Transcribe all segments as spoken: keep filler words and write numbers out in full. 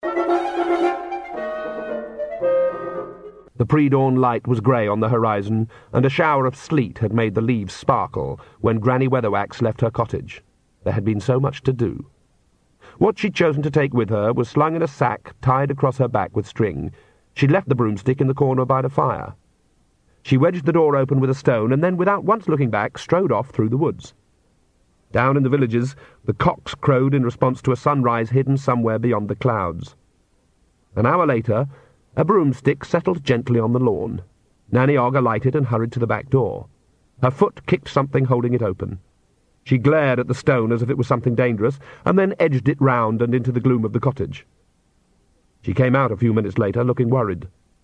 The pre-dawn light was grey on the horizon, and a shower of sleet had made the leaves sparkle when Granny Weatherwax left her cottage. There had been so much to do. What she'd chosen to take with her was slung in a sack tied across her back with string. She'd left the broomstick in the corner by the fire. She wedged the door open with a stone, and then, without once looking back, strode off through the woods. Down in the villages, the cocks crowed in response to a sunrise hidden somewhere beyond the clouds. An hour later, a broomstick settled gently on the lawn. Nanny Ogg alighted and hurried to the back door. Her foot kicked something holding it open. She glared at the stone as if it was something dangerous, and then edged it round and into the gloom of the cottage. She came out a few minutes later, looking worried.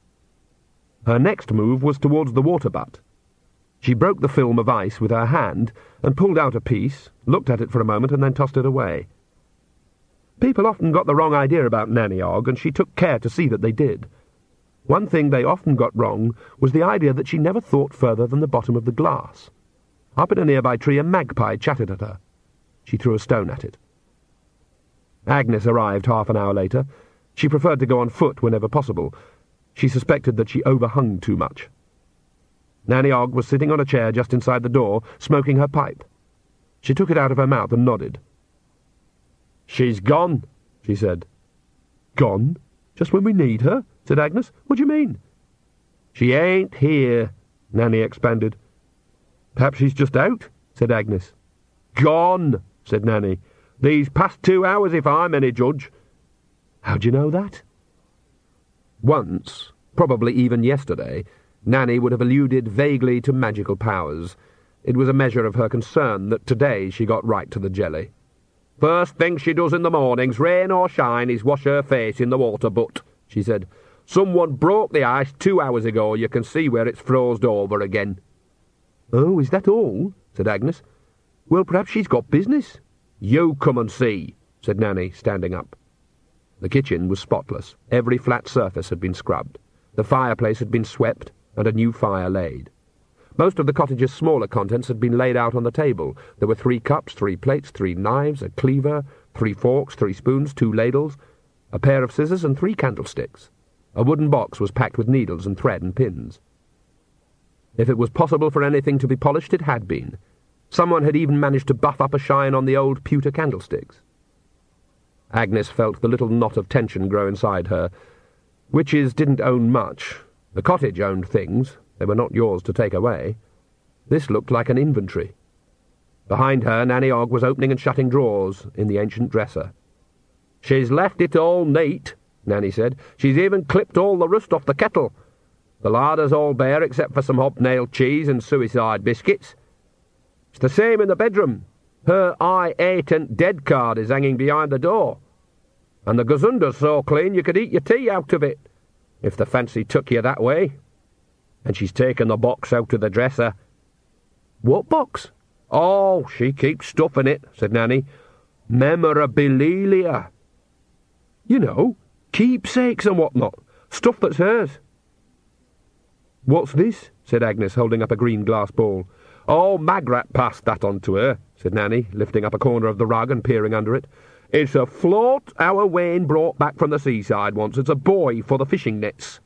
Her next move was towards the water butt. She broke the film of ice with her hand and pulled out a piece, looked at it for a moment, and then tossed it away. People often got the wrong idea about Nanny Ogg, and she took care to see that they did. One thing they often got wrong was the idea that she never thought further than the bottom of the glass. Up in a nearby tree a magpie chattered at her. She threw a stone at it. Agnes arrived half an hour later. She preferred to go on foot whenever possible. She suspected that she overhung too much. Nanny Ogg was sitting on a chair just inside the door, smoking her pipe. She took it out of her mouth and nodded. "She's gone," she said. "Gone? Just when we need her?" said Agnes. "What do you mean?" "She ain't here," Nanny expanded. "Perhaps she's just out," said Agnes. "Gone," said Nanny. "These past two hours, if I'm any judge." "How do you know that?" Once, probably even yesterday, Nanny would have alluded vaguely to magical powers. It was a measure of her concern that today she got right to the jelly. "First thing she does in the mornings, rain or shine, is wash her face in the water butt," she said. "Someone broke the ice two hours ago. You can see where it's frozed over again." "Oh, is that all?" said Agnes. "Well, perhaps she's got business." "You come and see," said Nanny, standing up. The kitchen was spotless. Every flat surface had been scrubbed. The fireplace had been swept, and a new fire laid. Most of the cottage's smaller contents had been laid out on the table. There were three cups, three plates, three knives, a cleaver, three forks, three spoons, two ladles, a pair of scissors, and three candlesticks. A wooden box was packed with needles and thread and pins. If it was possible for anything to be polished, it had been. Someone had even managed to buff up a shine on the old pewter candlesticks. Agnes felt the little knot of tension grow inside her. Witches didn't own much. The cottage owned things. They were not yours to take away. This looked like an inventory. Behind her, Nanny Ogg was opening and shutting drawers in the ancient dresser. "She's left it all neat," Nanny said. "She's even clipped all the rust off the kettle. The larder's all bare except for some hobnail cheese and suicide biscuits. It's the same in the bedroom. Her I ate and dead card is hanging behind the door. And the gazunda's so clean you could eat your tea out of it, if the fancy took you that way. And she's taken the box out of the dresser." "What box?" "Oh, she keeps stuff in it," said Nanny. "Memorabilia. You know, keepsakes and what-not. Stuff that's hers." "What's this?" said Agnes, holding up a green glass ball. "Oh, Magrat passed that on to her," said Nanny, lifting up a corner of the rug and peering under it. "It's a float our Wayne brought back from the seaside once. It's a buoy for the fishing nets."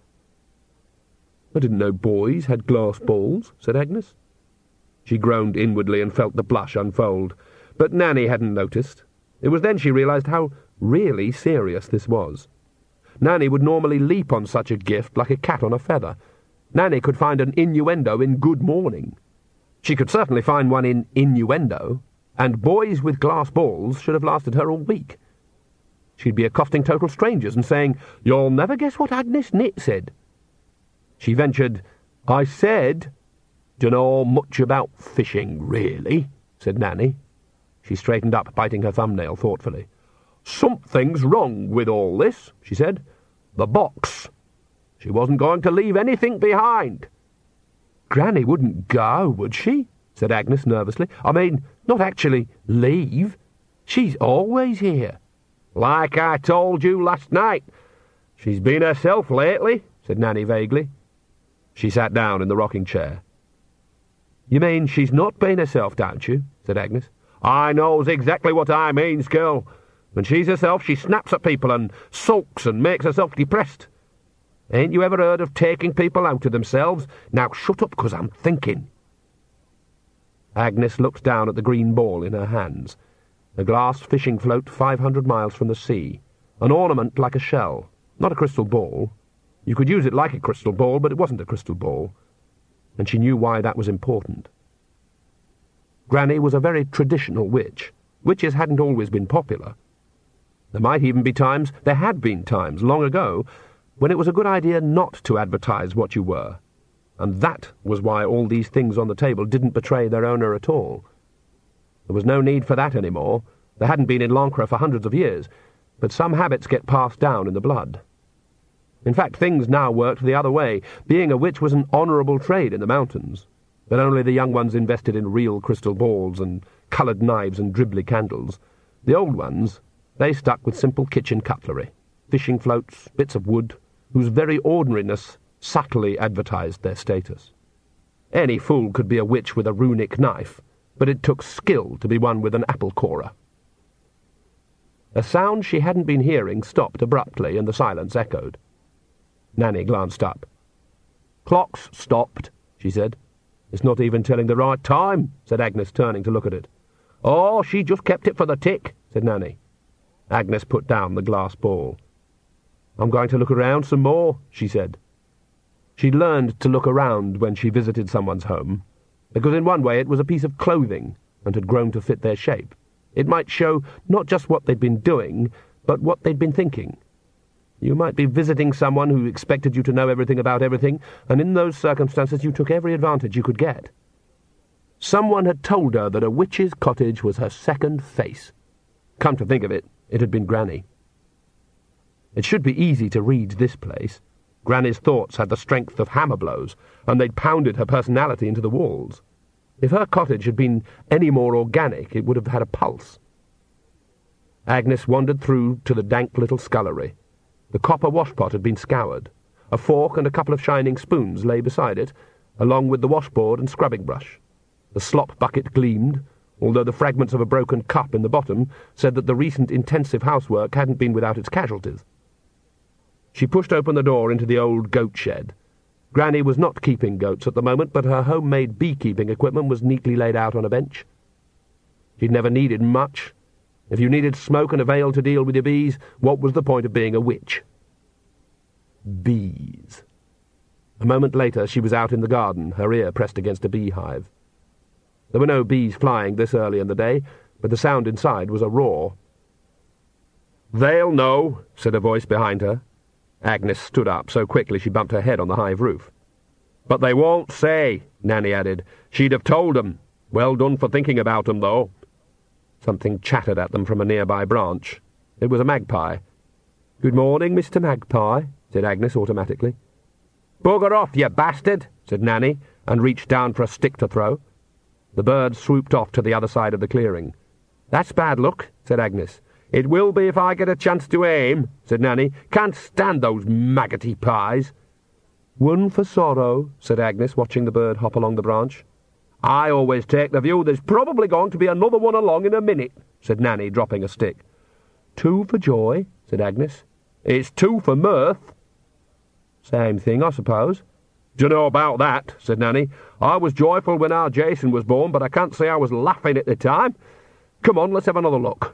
"I didn't know boys had glass balls," said Agnes. She groaned inwardly and felt the blush unfold, but Nanny hadn't noticed. It was then she realised how really serious this was. Nanny would normally leap on such a gift like a cat on a feather. Nanny could find an innuendo in Good Morning. She could certainly find one in Innuendo, and boys with glass balls should have lasted her all week. She'd be accosting total strangers and saying, "You'll never guess what Agnes Nitt said." She ventured, "I said, dunno much about fishing, really," said Nanny. She straightened up, biting her thumbnail thoughtfully. "Something's wrong with all this," she said. "The box. She wasn't going to leave anything behind." "Granny wouldn't go, would she?" said Agnes nervously. "I mean, not actually leave. She's always here." "Like I told you last night. She's been herself lately," said Nanny vaguely. She sat down in the rocking chair. "You mean she's not been herself, don't you?" said Agnes. "I knows exactly what I means, girl. When she's herself, she snaps at people and sulks and makes herself depressed. Ain't you ever heard of taking people out of themselves? Now shut up, 'cause I'm thinking." Agnes looked down at the green ball in her hands, a glass fishing float five hundred miles from the sea, an ornament like a shell, not a crystal ball. You could use it like a crystal ball, but it wasn't a crystal ball, and she knew why that was important. Granny was a very traditional witch. Witches hadn't always been popular. There might even be times, there had been times, long ago, when it was a good idea not to advertise what you were, and that was why all these things on the table didn't betray their owner at all. There was no need for that any more. There hadn't been in Lancre for hundreds of years, but some habits get passed down in the blood. In fact, things now worked the other way. Being a witch was an honourable trade in the mountains, but only the young ones invested in real crystal balls and coloured knives and dribbly candles. The old ones, they stuck with simple kitchen cutlery, fishing floats, bits of wood, whose very ordinariness subtly advertised their status. Any fool could be a witch with a runic knife, but it took skill to be one with an apple corer. A sound she hadn't been hearing stopped abruptly, and the silence echoed. Nanny glanced up. "Clock's stopped," she said. "It's not even telling the right time," said Agnes, turning to look at it. "Oh, she just kept it for the tick," said Nanny. Agnes put down the glass ball. "I'm going to look around some more," she said. She'd learned to look around when she visited someone's home, because in one way it was a piece of clothing and had grown to fit their shape. It might show not just what they'd been doing, but what they'd been thinking. You might be visiting someone who expected you to know everything about everything, and in those circumstances you took every advantage you could get. Someone had told her that a witch's cottage was her second face. Come to think of it, it had been Granny. It should be easy to read this place. Granny's thoughts had the strength of hammer blows, and they'd pounded her personality into the walls. If her cottage had been any more organic, it would have had a pulse. Agnes wandered through to the dank little scullery. The copper washpot had been scoured. A fork and a couple of shining spoons lay beside it, along with the washboard and scrubbing brush. The slop bucket gleamed, although the fragments of a broken cup in the bottom said that the recent intensive housework hadn't been without its casualties. She pushed open the door into the old goat shed. Granny was not keeping goats at the moment, but her homemade beekeeping equipment was neatly laid out on a bench. She'd never needed much. If you needed smoke and a veil to deal with your bees, what was the point of being a witch? Bees. A moment later she was out in the garden, her ear pressed against a beehive. There were no bees flying this early in the day, but the sound inside was a roar. "They'll know," said a voice behind her. Agnes stood up so quickly she bumped her head on the hive roof. "But they won't say," Nanny added. "She'd have told 'em. Well done for thinking about 'em, though." Something chattered at them from a nearby branch. It was a magpie. "Good morning, Mister Magpie," said Agnes automatically. "Bugger off, you bastard," said Nanny, and reached down for a stick to throw. The bird swooped off to the other side of the clearing. "That's bad luck," said Agnes. "It will be if I get a chance to aim," said Nanny. "Can't stand those maggoty pies." "One for sorrow," said Agnes, watching the bird hop along the branch. "I always take the view there's probably going to be another one along in a minute," said Nanny, dropping a stick. "Two for joy," said Agnes. "It's two for mirth." "Same thing, I suppose." "Dunno about that," said Nanny. "I was joyful when our Jason was born, but I can't say I was laughing at the time. Come on, let's have another look."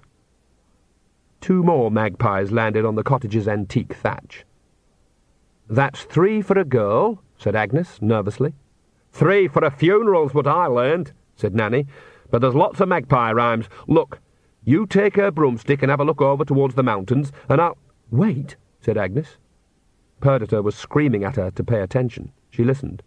Two more magpies landed on the cottage's antique thatch. "That's three for a girl," said Agnes, nervously. "Three for a funeral's what I learned," said Nanny. "But there's lots of magpie rhymes. Look, you take her broomstick and have a look over towards the mountains, and I'll—" "Wait," said Agnes. Perdita was screaming at her to pay attention. She listened.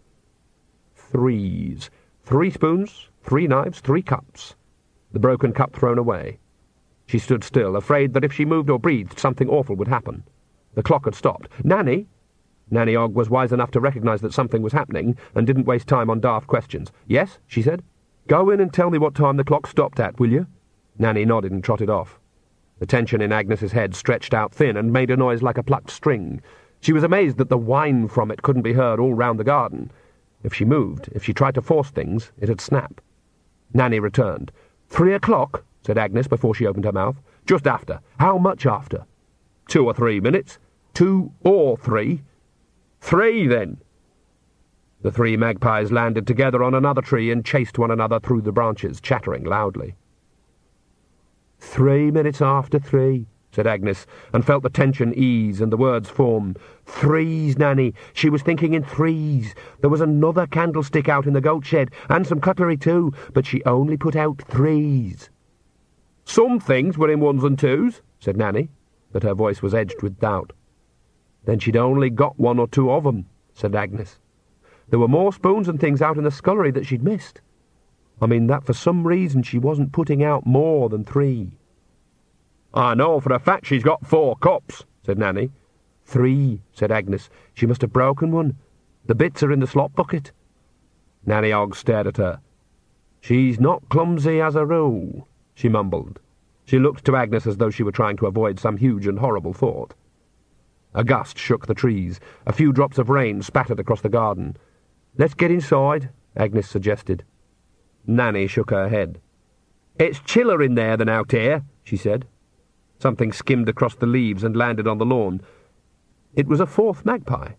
Threes. Three spoons, three knives, three cups. The broken cup thrown away. She stood still, afraid that if she moved or breathed, something awful would happen. The clock had stopped. "Nanny!" Nanny Ogg was wise enough to recognise that something was happening, and didn't waste time on daft questions. "Yes?" she said. "Go in and tell me what time the clock stopped at, will you?" Nanny nodded and trotted off. The tension in Agnes's head stretched out thin and made a noise like a plucked string. She was amazed that the whine from it couldn't be heard all round the garden. If she moved, if she tried to force things, it'd snap. Nanny returned. "Three o'clock?" said Agnes before she opened her mouth. Just after. How much after? Two or three minutes. Two or three. Three, then. The three magpies landed together on another tree and chased one another through the branches, chattering loudly. Three minutes after three, said Agnes, and felt the tension ease and the words form. Threes, Nanny. She was thinking in threes. There was another candlestick out in the goat shed, and some cutlery too, but she only put out threes. Some things were in ones and twos, said Nanny, but her voice was edged with doubt. Then she'd only got one or two of 'em, said Agnes. There were more spoons and things out in the scullery that she'd missed. I mean that for some reason she wasn't putting out more than three. I know for a fact she's got four cups, said Nanny. Three, said Agnes. She must have broken one. The bits are in the slop bucket. Nanny Ogg stared at her. She's not clumsy as a rule, she mumbled. She looked to Agnes as though she were trying to avoid some huge and horrible thought. A gust shook the trees. A few drops of rain spattered across the garden. Let's get inside, Agnes suggested. Nanny shook her head. It's chiller in there than out here, she said. Something skimmed across the leaves and landed on the lawn. It was a fourth magpie.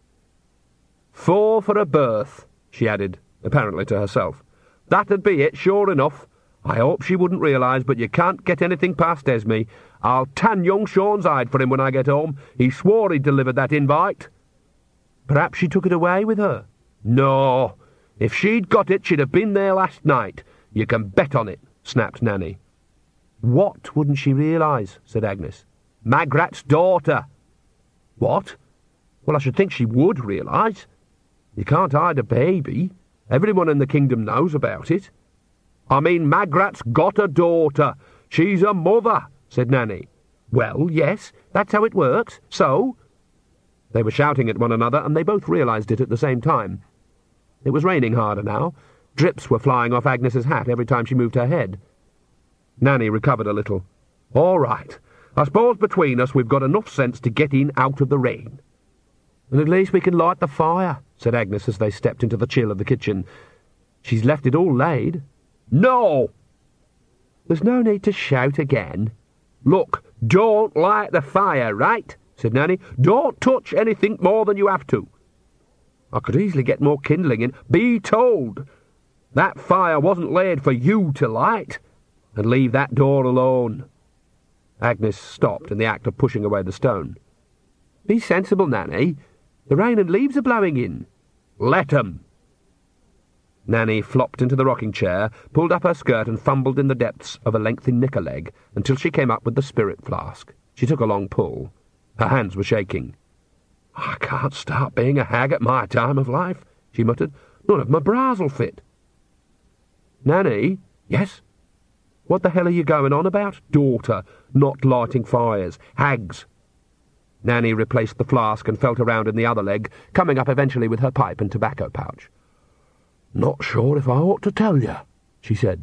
Four for a berth, she added, apparently to herself. That'd be it, sure enough. I hope she wouldn't realise, but you can't get anything past Esme. I'll tan young Sean's hide for him when I get home. He swore he'd delivered that invite. Perhaps she took it away with her. No. If she'd got it, she'd have been there last night. You can bet on it, snapped Nanny. What wouldn't she realise, said Agnes. Magrat's daughter. What? Well, I should think she would realise. You can't hide a baby. Everyone in the kingdom knows about it. I mean, Magrat's got a daughter. She's a mother, said Nanny. Well, yes, that's how it works. So? They were shouting at one another, and they both realised it at the same time. It was raining harder now. Drips were flying off Agnes's hat every time she moved her head. Nanny recovered a little. All right. I suppose between us we've got enough sense to get in out of the rain. And at least we can light the fire, said Agnes as they stepped into the chill of the kitchen. She's left it all laid. No! There's no need to shout again. Look, don't light the fire, right? Said Nanny. Don't touch anything more than you have to. I could easily get more kindling in. Be told. That fire wasn't laid for you to light. And leave that door alone. Agnes stopped in the act of pushing away the stone. Be sensible, Nanny. The rain and leaves are blowing in. Let 'em. Nanny flopped into the rocking chair, pulled up her skirt and fumbled in the depths of a lengthy knicker leg until she came up with the spirit flask. She took a long pull. Her hands were shaking. I can't start being a hag at my time of life, she muttered. None of my bras'll fit. Nanny? Yes? What the hell are you going on about? Daughter, not lighting fires. Hags. Nanny replaced the flask and felt around in the other leg, coming up eventually with her pipe and tobacco pouch. Not sure if I ought to tell you, she said.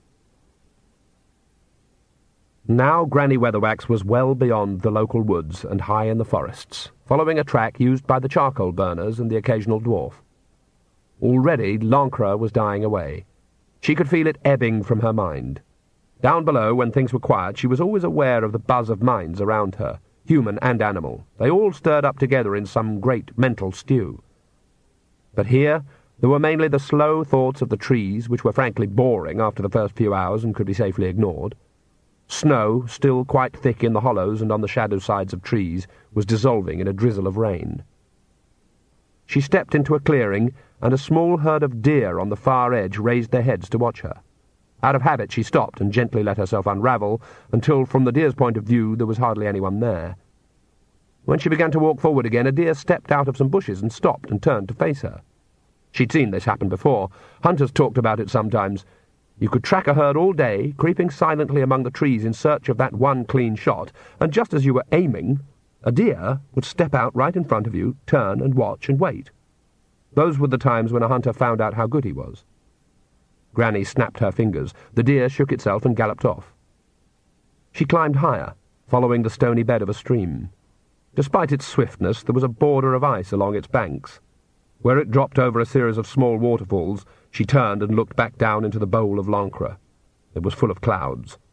Now Granny Weatherwax was well beyond the local woods and high in the forests, following a track used by the charcoal burners and the occasional dwarf. Already Lancre was dying away. She could feel it ebbing from her mind. Down below, when things were quiet, she was always aware of the buzz of minds around her, human and animal. They all stirred up together in some great mental stew. But here there were mainly the slow thoughts of the trees, which were frankly boring after the first few hours and could be safely ignored. Snow, still quite thick in the hollows and on the shadow sides of trees, was dissolving in a drizzle of rain. She stepped into a clearing, and a small herd of deer on the far edge raised their heads to watch her. Out of habit she stopped and gently let herself unravel, until from the deer's point of view there was hardly anyone there. When she began to walk forward again, a deer stepped out of some bushes and stopped and turned to face her. She'd seen this happen before. Hunters talked about it sometimes. You could track a herd all day, creeping silently among the trees in search of that one clean shot, and just as you were aiming, a deer would step out right in front of you, turn and watch and wait. Those were the times when a hunter found out how good he was. Granny snapped her fingers. The deer shook itself and galloped off. She climbed higher, following the stony bed of a stream. Despite its swiftness, there was a border of ice along its banks. Where it dropped over a series of small waterfalls, she turned and looked back down into the bowl of Lancre. It was full of clouds.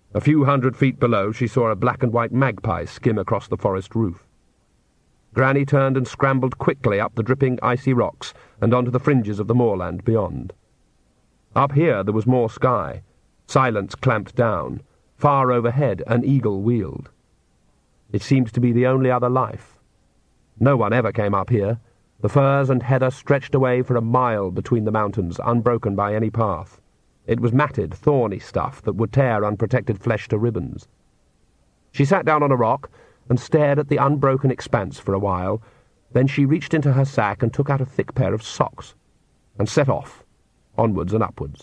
A few hundred feet below she saw a black and white magpie skim across the forest roof. Granny turned and scrambled quickly up the dripping icy rocks and onto the fringes of the moorland beyond. Up here there was more sky. Silence clamped down. Far overhead an eagle wheeled. It seemed to be the only other life. No one ever came up here. The firs and heather stretched away for a mile between the mountains, unbroken by any path. It was matted, thorny stuff that would tear unprotected flesh to ribbons. She sat down on a rock and stared at the unbroken expanse for a while. Then she reached into her sack and took out a thick pair of socks, and set off, onwards and upwards.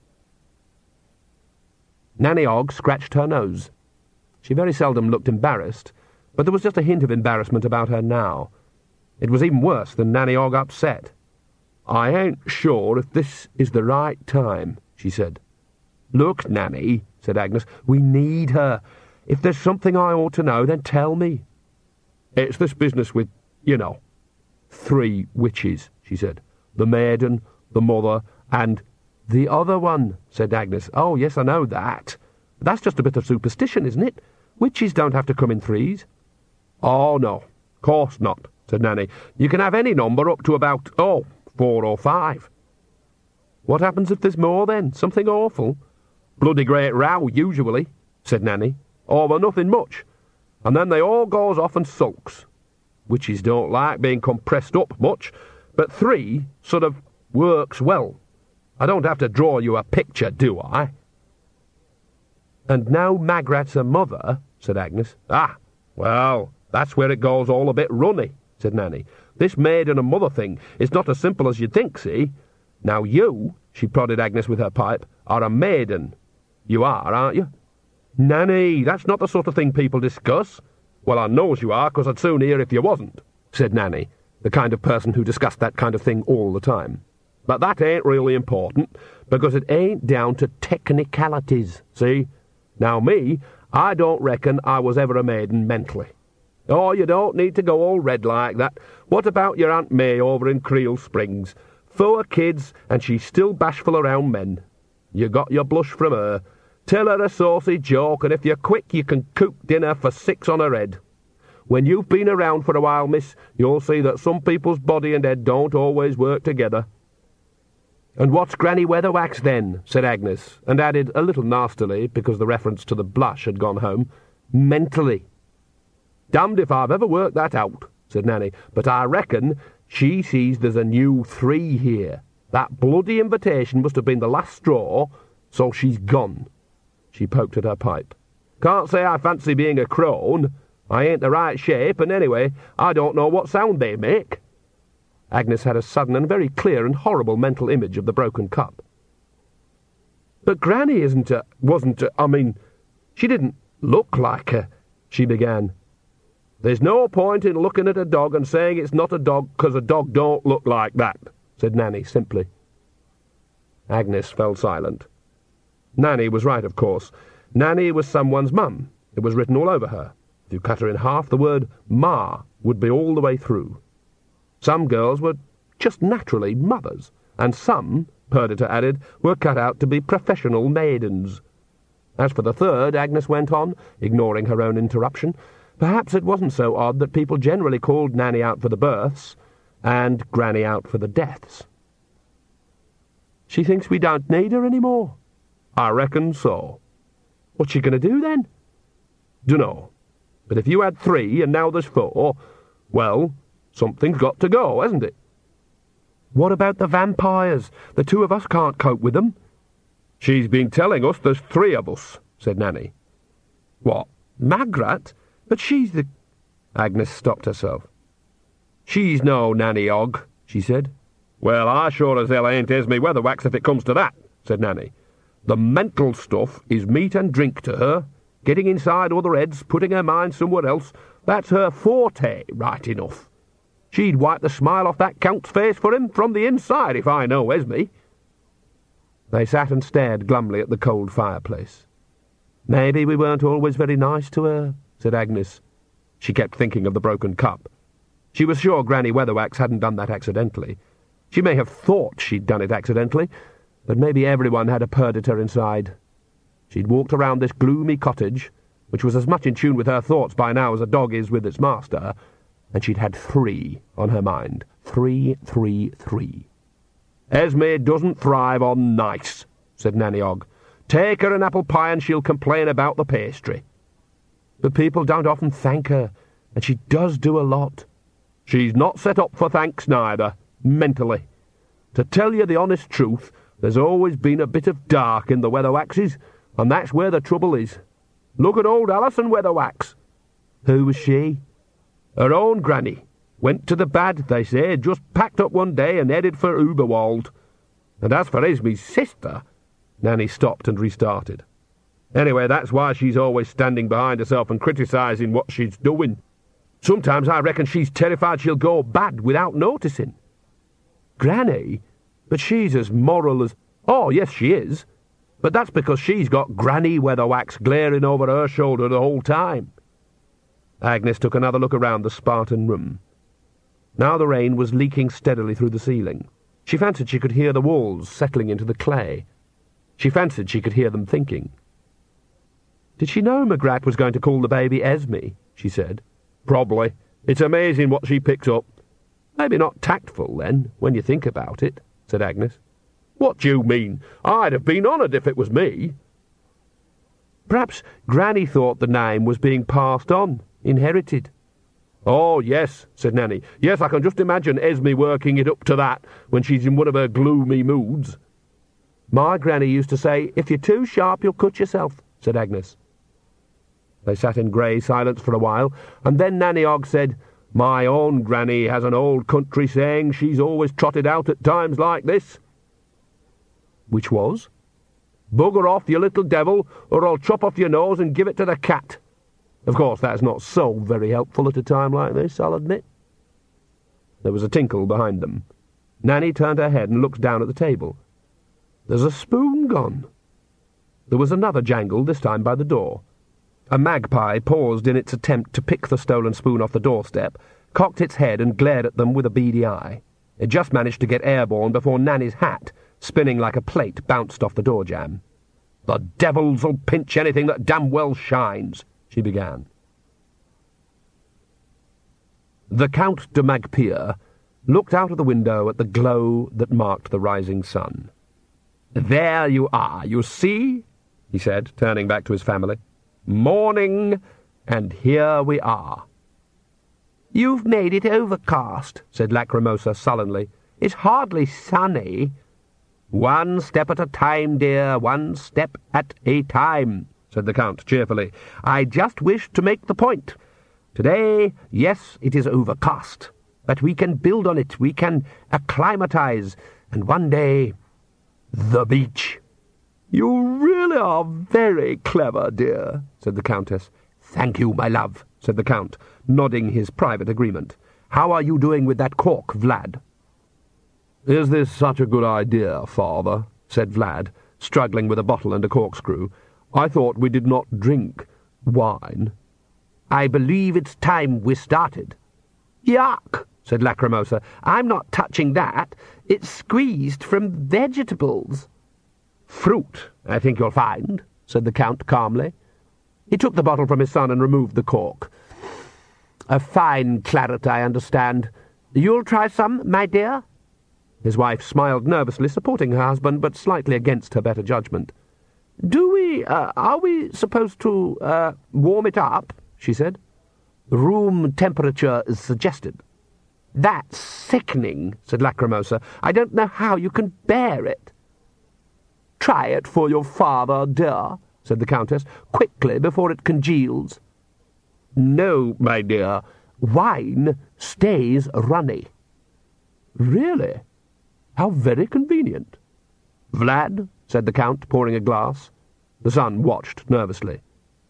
Nanny Ogg scratched her nose. She very seldom looked embarrassed, but there was just a hint of embarrassment about her now. It was even worse than Nanny Ogg upset. "I ain't sure if this is the right time," she said. "Look, Nanny," said Agnes, "we need her. If there's something I ought to know, then tell me." "It's this business with, you know, three witches," she said. "The maiden, the mother, and—" "The other one," said Agnes. "Oh, yes, I know that. That's just a bit of superstition, isn't it? Witches don't have to come in threes." "Oh, no, course not," said Nanny. "You can have any number up to about, oh, four or five." "What happens if there's more, then? Something awful?" "Bloody great row, usually," said Nanny. "Or nothing much. And then they all goes off and sulks. Witches don't like being compressed up much, but three sort of works well. I don't have to draw you a picture, do I?" "And now Magrat's a mother," said Agnes. "Ah, well, that's where it goes all a bit runny," said Nanny. "This maiden and mother thing is not as simple as you'd think, see? Now you," she prodded Agnes with her pipe, "are a maiden. You are, aren't you?" "Nanny, that's not the sort of thing people discuss." "Well, I knows you are, 'cause I'd soon hear if you wasn't," said Nanny, the kind of person who discussed that kind of thing all the time. "But that ain't really important, because it ain't down to technicalities, see? Now me, I don't reckon I was ever a maiden mentally. Oh, you don't need to go all red like that. What about your Aunt May over in Creel Springs? Four kids, and she's still bashful around men. You got your blush from her. Tell her a saucy joke, and if you're quick you can cook dinner for six on her head. When you've been around for a while, miss, you'll see that some people's body and head don't always work together." "And what's Granny Weatherwax, then?" said Agnes, and added, a little nastily, because the reference to the blush had gone home, "mentally." "Damned if I've ever worked that out," said Nanny, "but I reckon she sees there's a new three here. That bloody invitation must have been the last straw, so she's gone." She poked at her pipe. "Can't say I fancy being a crone. I ain't the right shape, and anyway, I don't know what sound they make." Agnes had a sudden and very clear and horrible mental image of the broken cup. "But Granny isn't a... wasn't a... I mean, she didn't look like a..." she began. "There's no point in looking at a dog and saying it's not a dog 'cause a dog don't look like that," said Nanny simply. Agnes fell silent. Nanny was right, of course. Nanny was someone's mum. It was written all over her. If you cut her in half, the word Ma would be all the way through. Some girls were just naturally mothers, and some, Perdita added, were cut out to be professional maidens. As for the third, Agnes went on, ignoring her own interruption, perhaps it wasn't so odd that people generally called Nanny out for the births, and Granny out for the deaths. "She thinks we don't need her any more." "I reckon so." "What's she going to do, then?" "Dunno. But if you had three, and now there's four, well, something's got to go, hasn't it?" "What about the vampires? The two of us can't cope with them." "She's been telling us there's three of us," said Nanny. "What, Magrat? But she's the—" Agnes stopped herself. "She's no Nanny Ogg," she said. "Well, I sure as hell ain't Esme Weatherwax if it comes to that," said Nanny. "The mental stuff is meat and drink to her. Getting inside other heads, putting her mind somewhere else, that's her forte, right enough. She'd wipe the smile off that Count's face for him from the inside, if I know Esme." They sat and stared glumly at the cold fireplace. "Maybe we weren't always very nice to her," said Agnes. She kept thinking of the broken cup. She was sure Granny Weatherwax hadn't done that accidentally. She may have thought she'd done it accidentally, but maybe everyone had a Perdita inside. She'd walked around this gloomy cottage, which was as much in tune with her thoughts by now as a dog is with its master, and she'd had three on her mind. Three, three, three. "Esme doesn't thrive on nice," said Nanny Ogg. "Take her an apple pie and she'll complain about the pastry." "But people don't often thank her, and she does do a lot." "She's not set up for thanks neither, mentally. To tell you the honest truth, there's always been a bit of dark in the Weatherwaxes, and that's where the trouble is. Look at old Alison Weatherwax." "Who was she?" "Her own granny. Went to the bad, they say, just packed up one day and headed for Uberwald. And as for Esme's sister—" Nanny stopped and restarted. "Anyway, that's why she's always standing behind herself and criticising what she's doing. Sometimes I reckon she's terrified she'll go bad without noticing." "Granny? But she's as moral as—" "Oh, yes, she is. But that's because she's got Granny Weatherwax glaring over her shoulder the whole time." Agnes took another look around the Spartan room. Now the rain was leaking steadily through the ceiling. She fancied she could hear the walls settling into the clay. She fancied she could hear them thinking. "Did she know Magrat was going to call the baby Esme?" she said. "Probably. It's amazing what she picks up." "Maybe not tactful, then, when you think about it," said Agnes. "What do you mean? I'd have been honoured if it was me." "Perhaps Granny thought the name was being passed on, inherited." "Oh, yes," said Nanny. "Yes, I can just imagine Esme working it up to that when she's in one of her gloomy moods." "My Granny used to say, 'If you're too sharp, you'll cut yourself,'" said Agnes. They sat in grey silence for a while, and then Nanny Ogg said, "My own Granny has an old country saying she's always trotted out at times like this." "Which was?" "Bugger off, you little devil, or I'll chop off your nose and give it to the cat." Of course, that's not so very helpful at a time like this, I'll admit. There was a tinkle behind them. Nanny turned her head and looked down at the table. "There's a spoon gone." There was another jangle, this time by the door. A magpie paused in its attempt to pick the stolen spoon off the doorstep, cocked its head and glared at them with a beady eye. It just managed to get airborne before Nanny's hat, spinning like a plate, bounced off the door jamb. "The devils'll pinch anything that damn well shines," she began. The Count de Magpire looked out of the window at the glow that marked the rising sun. "There you are, you see," he said, turning back to his family. "Morning, and here we are." "You've made it overcast," said Lacrimosa sullenly. "It's hardly sunny." "One step at a time, dear, one step at a time," said the Count cheerfully. "I just wished to make the point. Today, yes, it is overcast, but we can build on it, we can acclimatize, and one day, the beach." "You really are very clever, dear," said the Countess. "Thank you, my love," said the Count, nodding his private agreement. "How are you doing with that cork, Vlad?" "Is this such a good idea, father?" said Vlad, struggling with a bottle and a corkscrew. "I thought we did not drink wine." "I believe it's time we started." "Yuck," said Lacrimosa. "I'm not touching that. It's squeezed from vegetables." "Fruit, I think you'll find," said the Count calmly. He took the bottle from his son and removed the cork. "A fine claret, I understand. You'll try some, my dear?" His wife smiled nervously, supporting her husband, but slightly against her better judgment. "Do we, uh, are we supposed to, uh, warm it up?" she said. "Room temperature is suggested." "That's sickening," said Lacrimosa. "I don't know how you can bear it." "Try it for your father, dear," said the Countess, "quickly, before it congeals." "No, my dear, wine stays runny." "Really? How very convenient." "Vlad," said the Count, pouring a glass. The son watched nervously.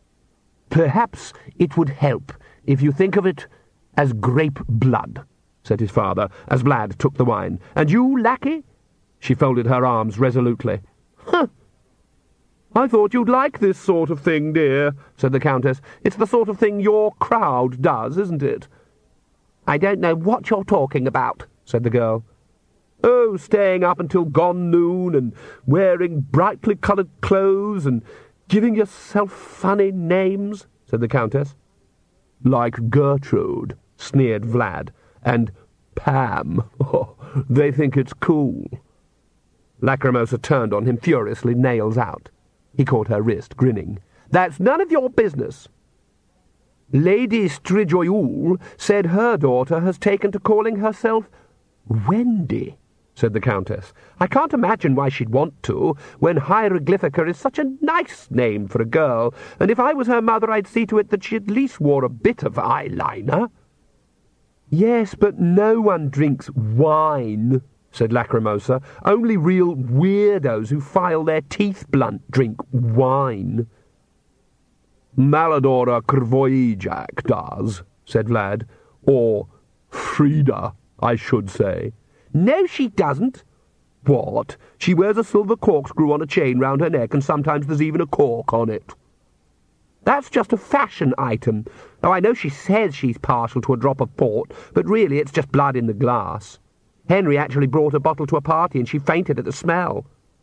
"Perhaps it would help if you think of it as grape blood," said his father, as Vlad took the wine. "And you, lackey?" She folded her arms resolutely. "Huh! I thought you'd like this sort of thing, dear," said the Countess. "It's the sort of thing your crowd does, isn't it?" "I don't know what you're talking about," said the girl. "Oh, staying up until gone noon and wearing brightly coloured clothes and Giving yourself funny names, said the Countess. Like Gertrude, sneered Vlad, and Pam. Oh, they think it's cool. Lacrimosa turned on him furiously, nails out. He caught her wrist, grinning. That's none of your business. Lady Strijoyul said her daughter has taken to calling herself Wendy, said the Countess. I can't imagine why she'd want to, when Hieroglyphica is such a nice name for a girl, and if I was her mother I'd see to it that she at least wore a bit of eyeliner. Yes, but no one drinks wine, said Lacrimosa. Only real weirdos who file their teeth blunt drink wine. Maladora Krvoijak does, said Vlad. Or Frida, I should say. No, she doesn't. What? She wears a silver corkscrew on a chain round her neck, and sometimes there's even a cork on it. That's just a fashion item. Oh, I know she says she's partial to a drop of port, but really it's just blood in the glass. Henry actually brought a bottle to a party, and she fainted at the smell.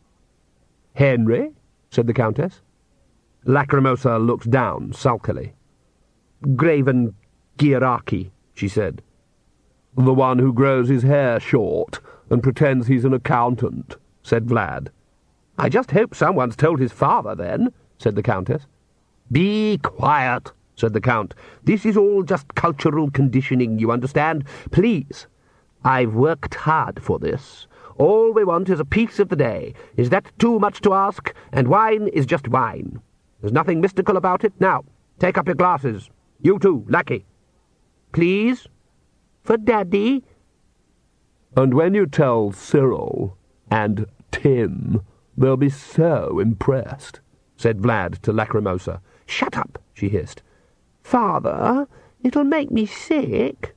Henry? Said the Countess. Lacrimosa looked down sulkily. Graven Gieraki, she said. The one who grows his hair short and pretends he's an accountant, said Vlad. I just hope someone's told his father, then, said the Countess. Be quiet, said the Count. This is all just cultural conditioning, you understand? Please. I've worked hard for this. All we want is a piece of the day. Is that too much to ask? And wine is just wine. There's nothing mystical about it. Now, take up your glasses. You too, lackey. Please? For Daddy? And when you tell Cyril and Tim, they'll be so impressed, said Vlad to Lacrimosa. Shut up, she hissed. Father, it'll make me sick.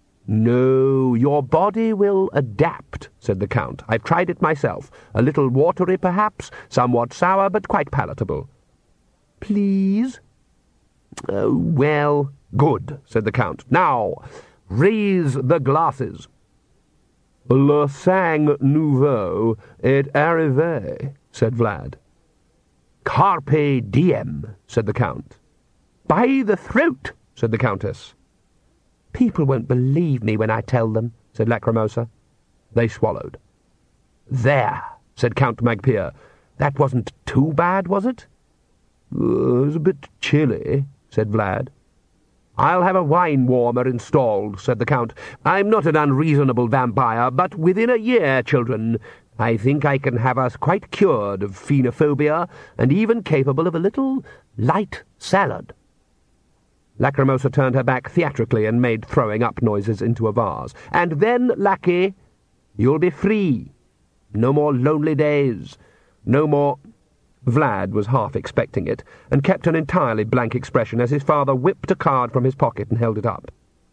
No, your body will adapt, said the Count. I've tried it myself. A little watery, perhaps, somewhat sour, but quite palatable. Please? Oh, well, good, said the Count. Now, raise the glasses. Le sang nouveau est arrivé, said Vlad. Carpe diem, said the Count. By the throat, said the Countess. People won't believe me when I tell them, said Lacrimosa. They swallowed. There, said Count Magpia. That wasn't too bad, was it? Uh, it was a bit chilly, said Vlad. I'll have a wine-warmer installed, said the Count. I'm not an unreasonable vampire, but within a year, children, I think I can have us quite cured of phenophobia, and even capable of a little light salad. Lacrimosa turned her back theatrically and made throwing-up noises into a vase. And then, lackey, you'll be free. No more lonely days. No more... Vlad was half expecting it, and kept an entirely blank expression as his father whipped a card from his pocket and held it up.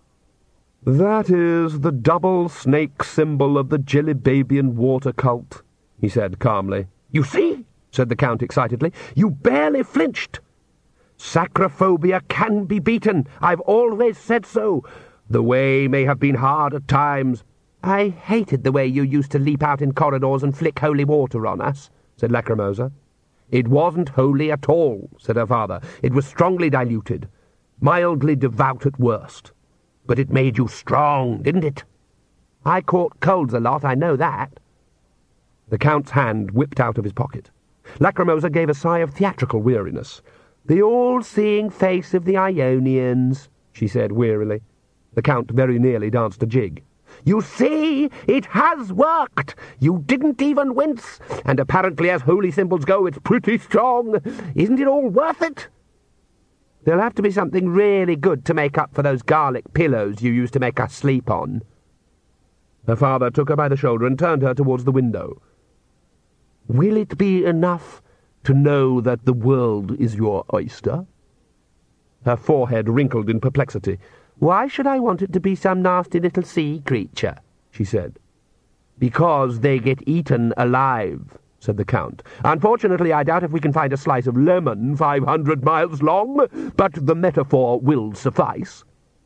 That is the double snake symbol of the Jellybabian water cult, he said calmly. You see, said the Count excitedly, you barely flinched. Sacrophobia can be beaten. I've always said so. The way may have been hard at times. I hated the way you used to leap out in corridors and flick holy water on us, said Lacrimosa. It wasn't holy at all, said her father. It was strongly diluted, mildly devout at worst. But it made you strong, didn't it? I caught colds a lot, I know that. The Count's hand whipped out of his pocket. Lacrimosa gave a sigh of theatrical weariness. The all-seeing face of the Ionians, she said wearily. The Count very nearly danced a jig. You see, it has worked. You didn't even wince, and apparently as holy symbols go, it's pretty strong. Isn't it all worth it? There'll have to be something really good to make up for those garlic pillows you used to make us sleep on. Her father took her by the shoulder and turned her towards the window. Will it be enough to know that the world is your oyster? Her forehead wrinkled in perplexity. Why should I want it to be some nasty little sea creature? She said. Because they get eaten alive, said the Count. Unfortunately, I doubt if we can find a slice of lemon five hundred miles long, but the metaphor will suffice.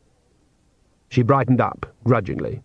She brightened up, grudgingly.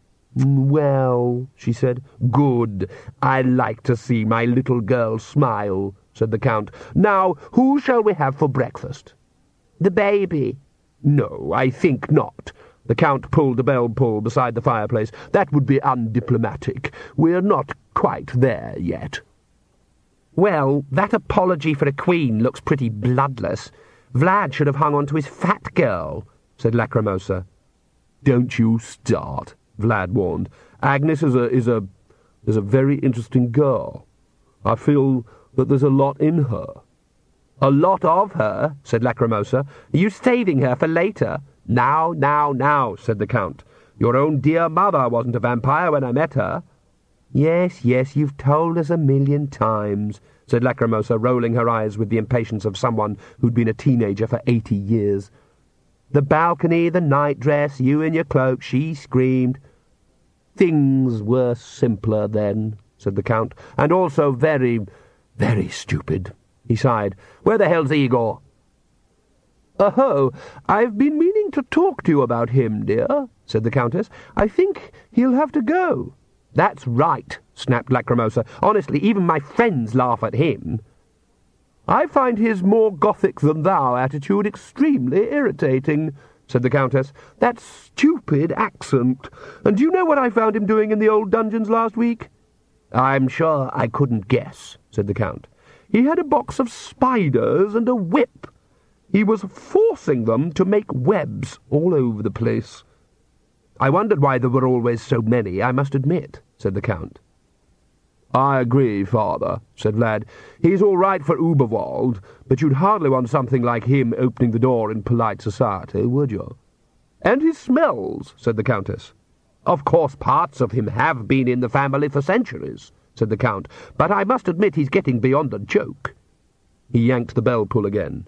Well, she said, good. I like to see my little girl smile, said the Count. "Now, who shall we have for breakfast?" "The baby." "No, I think not." The Count pulled the bell-pull beside the fireplace. "That would be undiplomatic. We're not quite there yet." "Well, that apology for a queen looks pretty bloodless. Vlad should have hung on to his fat girl," said Lacrimosa. "Don't you start," Vlad warned. "Agnes is a is a is a very interesting girl. I feel that there's a lot in her." "A lot of her," said Lacrimosa. "Are you saving her for later?" "Now, now, now," said the Count. "Your own dear mother wasn't a vampire when I met her." "Yes, yes, you've told us a million times," said Lacrimosa, rolling her eyes with the impatience of someone who'd been a teenager for eighty years. "The balcony, the nightdress, you in your cloak," she screamed. "Things were simpler then," said the Count, "and also very, very stupid." He sighed. "Where the hell's Igor?" "Oh, I've been meaning to talk to you about him, dear," said the Countess. "I think he'll have to go." "That's right," snapped Lacrimosa. "Honestly, even my friends laugh at him." "I find his more Gothic-than-thou attitude extremely irritating," said the Countess. "That stupid accent. And do you know what I found him doing in the old dungeons last week?" "I'm sure I couldn't guess," said the Count. "He had a box of spiders and a whip. He was forcing them to make webs all over the place." "I wondered why there were always so many, I must admit," said the Count. "I agree, Father," said Vlad. "He's all right for Uberwald, but you'd hardly want something like him opening the door in polite society, would you?" "And he smells," said the Countess. "Of course parts of him have been in the family for centuries," said the Count, "but I must admit he's getting beyond a joke." He yanked the bell-pull again.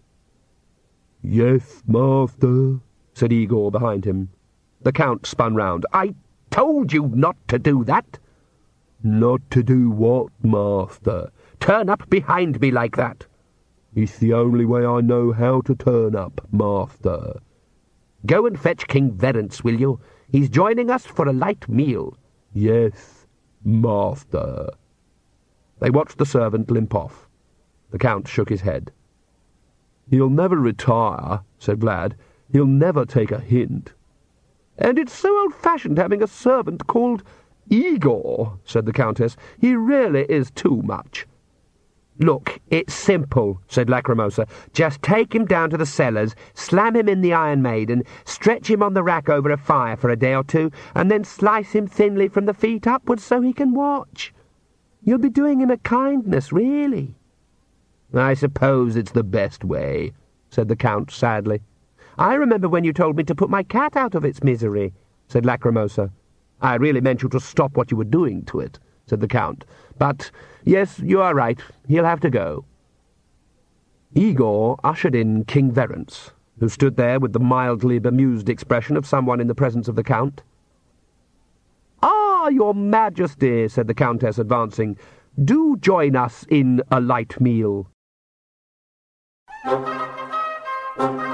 "Yes, master," said Igor behind him. The Count spun round. "I told you not to do that." "Not to do what, master?" "Turn up behind me like that." "It's the only way I know how to turn up, master." "Go and fetch King Verence, will you? He's joining us for a light meal." "Yes, master." They watched the servant limp off. The Count shook his head. "He'll never retire," said Vlad. "He'll never take a hint." "And it's so old-fashioned having a servant called Igor," said the Countess. "He really is too much." "Look, it's simple," said Lacrimosa. "Just take him down to the cellars, slam him in the Iron Maiden, stretch him on the rack over a fire for a day or two, and then slice him thinly from the feet upwards so he can watch. You'll be doing him a kindness, really." "I suppose it's the best way," said the Count sadly. "I remember when you told me to put my cat out of its misery," said Lacrimosa. "I really meant you to stop what you were doing to it," said the Count. "But, yes, you are right. He'll have to go." Igor ushered in King Verence, who stood there with the mildly bemused expression of someone in the presence of the Count. "Ah, your Majesty," said the Countess, advancing, "do join us in a light meal."